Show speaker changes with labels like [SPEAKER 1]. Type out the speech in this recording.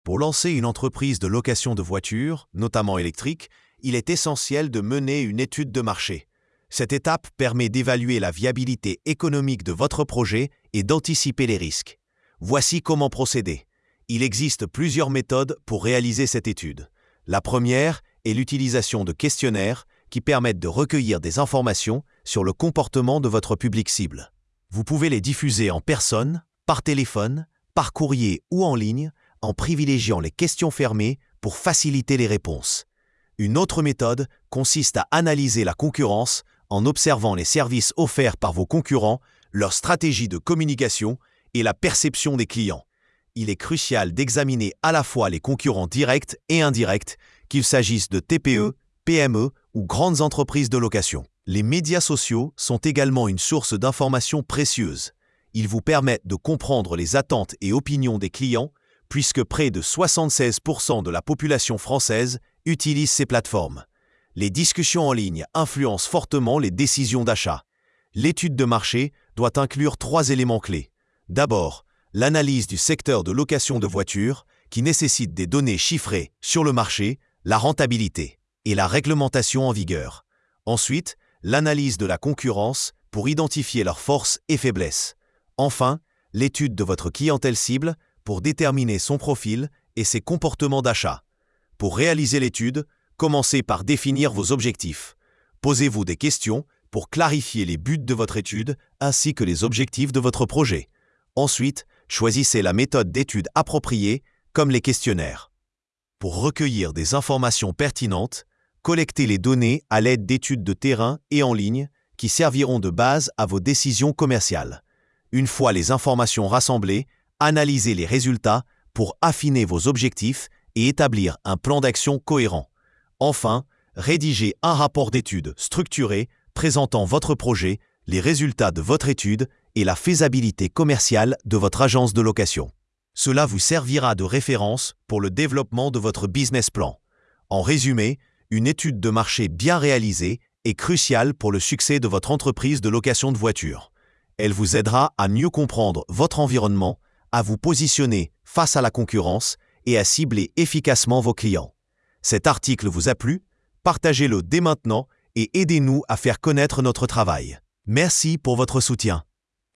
[SPEAKER 1] Pour lancer une entreprise de location de voitures, notamment électriques, il est essentiel de mener une étude de marché. Cette étape permet d'évaluer la viabilité économique de votre projet et d'anticiper les risques. Voici comment procéder. Il existe plusieurs méthodes pour réaliser cette étude. La première est l'utilisation de questionnaires qui permettent de recueillir des informations sur le comportement de votre public cible. Vous pouvez les diffuser en personne, par téléphone, par courrier ou en ligne, en privilégiant les questions fermées pour faciliter les réponses. Une autre méthode consiste à analyser la concurrence en observant les services offerts par vos concurrents, leur stratégie de communication et la perception des clients. Il est crucial d'examiner à la fois les concurrents directs et indirects, qu'il s'agisse de TPE, PME ou grandes entreprises de location. Les médias sociaux sont également une source d'informations précieuses. Ils vous permettent de comprendre les attentes et opinions des clients, puisque près de 76% de la population française utilise ces plateformes. Les discussions en ligne influencent fortement les décisions d'achat. L'étude de marché doit inclure 3 éléments clés. D'abord, l'analyse du secteur de location de voitures, qui nécessite des données chiffrées sur le marché, la rentabilité et la réglementation en vigueur. Ensuite, l'analyse de la concurrence pour identifier leurs forces et faiblesses. Enfin, l'étude de votre clientèle cible pour déterminer son profil et ses comportements d'achat. Pour réaliser l'étude, commencez par définir vos objectifs. Posez-vous des questions pour clarifier les buts de votre étude ainsi que les objectifs de votre projet. Ensuite, choisissez la méthode d'étude appropriée, comme les questionnaires. Pour recueillir des informations pertinentes, collectez les données à l'aide d'études de terrain et en ligne qui serviront de base à vos décisions commerciales. Une fois les informations rassemblées, analysez les résultats pour affiner vos objectifs et établir un plan d'action cohérent. Enfin, rédigez un rapport d'étude structuré présentant votre projet, les résultats de votre étude et la faisabilité commerciale de votre agence de location. Cela vous servira de référence pour le développement de votre business plan. En résumé, une étude de marché bien réalisée est cruciale pour le succès de votre entreprise de location de voitures. Elle vous aidera à mieux comprendre votre environnement, à vous positionner face à la concurrence et à cibler efficacement vos clients. Cet article vous a plu? Partagez-le dès maintenant et aidez-nous à faire connaître notre travail. Merci pour votre soutien.